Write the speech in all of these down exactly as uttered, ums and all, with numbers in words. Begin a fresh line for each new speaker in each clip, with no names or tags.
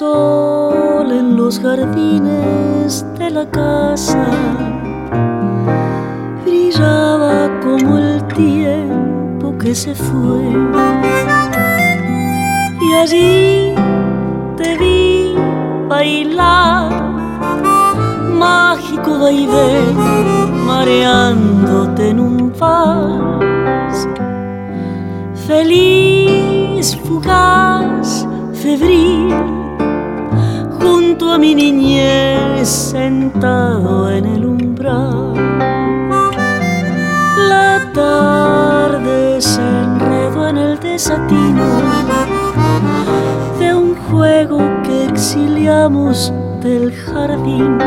sol en los jardines de la casa brillaba como el tiempo que se fue, y allí te vi bailar, mágico vaivén, mareándote en un vals, feliz, fugaz, febril, junto a mi niñez sentado en el umbral. La tarde se enredó en el desatino de un juego que exiliamos del jardín,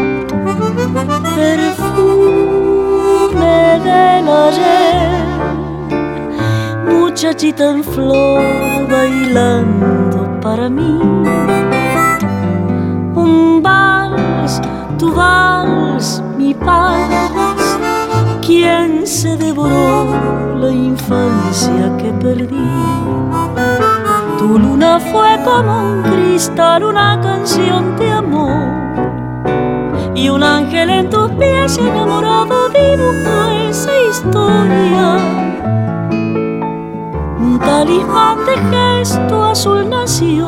perfume del ayer, muchachita en flor bailando para mí, un vals, tu vals, mi vals, quien se devoró la infancia que perdí. Tu luna fue como un cristal, una canción de amor, y un ángel en tus pies enamorado dibujó esa historia. Un talismán de gesto azul nació,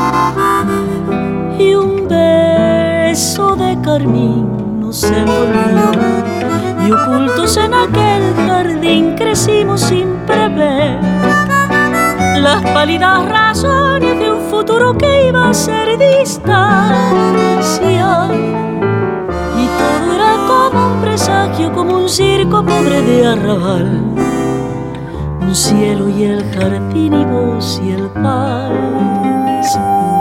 y un beso de carmín nos envolvió, y ocultos en aquel jardín crecimos sin prever las pálidas razones de un futuro que iba a ser distancia. Y todo era como un presagio, como un circo pobre de arrabal, un cielo y el jardín y vos y el vals.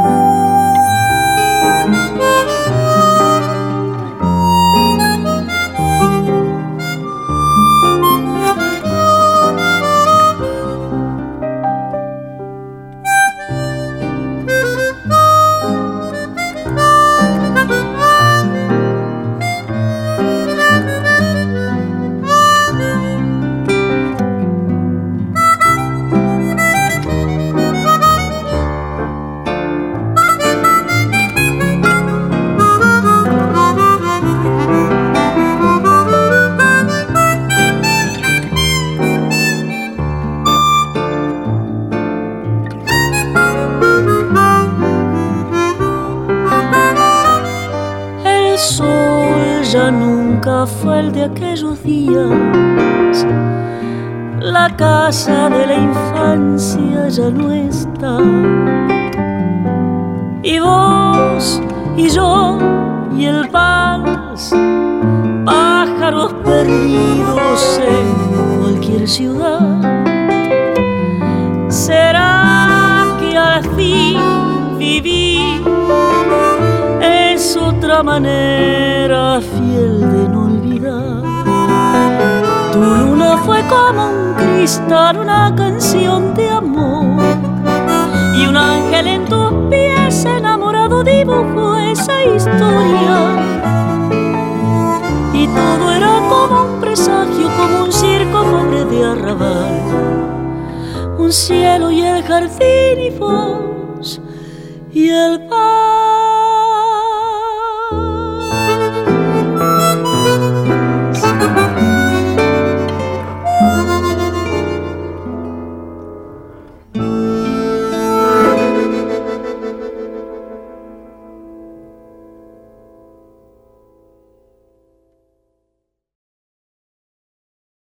Ya nunca fue el de aquellos días, la casa de la infancia ya no está, y vos y yo y el vals, pájaros perdidos en cualquier ciudad. ¿Será que al fin viví es otra manera fiel de no olvidar? Tu luna fue como un cristal, una canción de amor, y un ángel en tus pies enamorado dibujó esa historia. Y todo era como un presagio, como un circo pobre de arrabal, un cielo y el jardín y vos y el mar.